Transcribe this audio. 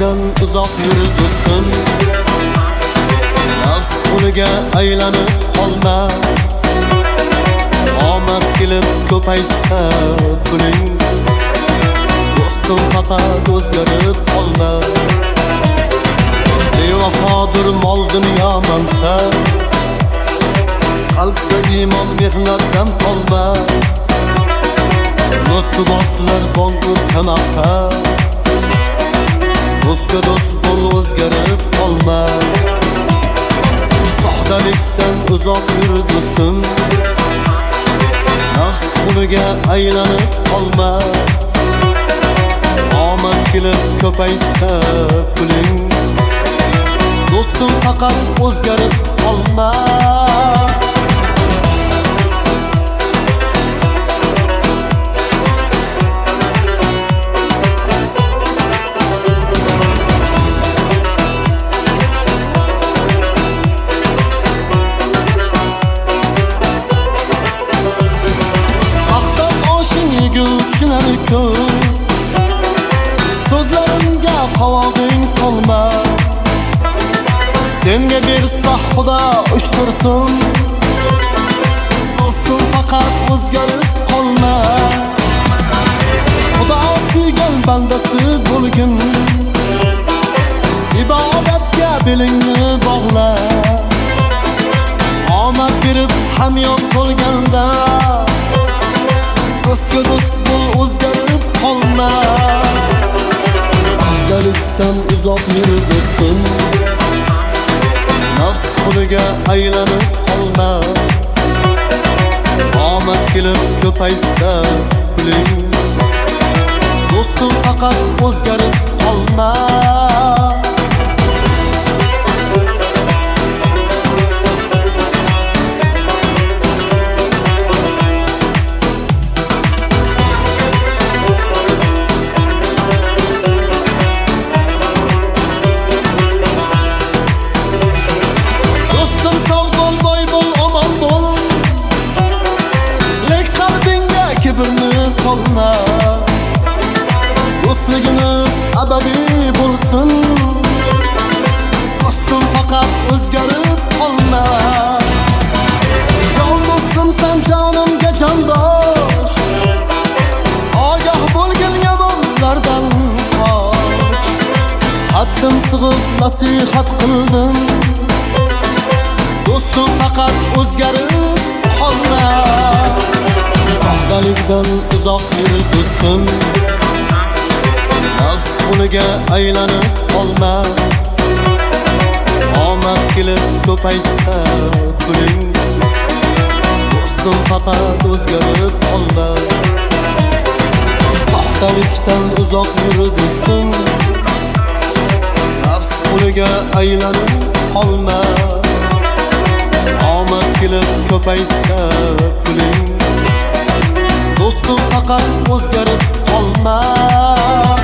Soxtalikdan uzoq yur do'stim, nafs quliga aylanib qolma. Omad kelib ko'paysa puling, do'stim faqat o'zgarib qolma. Bevafodir mol dunyo mansab, qalbda iymon mehnatdan qolma. Nutqi boslar bongur sanoqqa, do'stga do'st bo'l, o'zgarib qolma. Soxtalikdan uzoq yur do'stim, nafs quliga aylanib qolma. Omad kelib ko'paysa puling, do'stim faqat o'zgarib qolma. So'zlarimga qovog'ing solma, senga bersa Xudo ushtursin, do'stim faqat o'zgarib qolma. Xudo suygan bandasi bo'lgin, ibodatga belingni bog'la. Omad berib hamyon qo'lganda, do'stga do'st bo'l, o'zgarib qolma. Soxtalikdan uzoq yur do'stim, nafs quliga aylanib qolma. Omad kelib ko'paysa puling, do'stim faqat o'zgarib qolma. Solma, do'stligimiz abadiy bo'lsin, do'stim faqat o'zgarib qolma. Jon do'stim sen jonimga jondosh, ogoh bo'lgin yomonlardan qoch. Haddim sig'ib nasihat qildim, do'stim faqat o'zgarib qolma. Soxtalikdan uzoq yur do'stim, nafs quliga aylanib qolma. Omad kelib ko'paysa puling, do'stim faqat o'zgarib qolma. Soxtalikdan uzoq yur do'stim, nafs quliga aylanib qolma. Omad kelib ko'paysa puling, do'stim faqat o'zgarib qolma.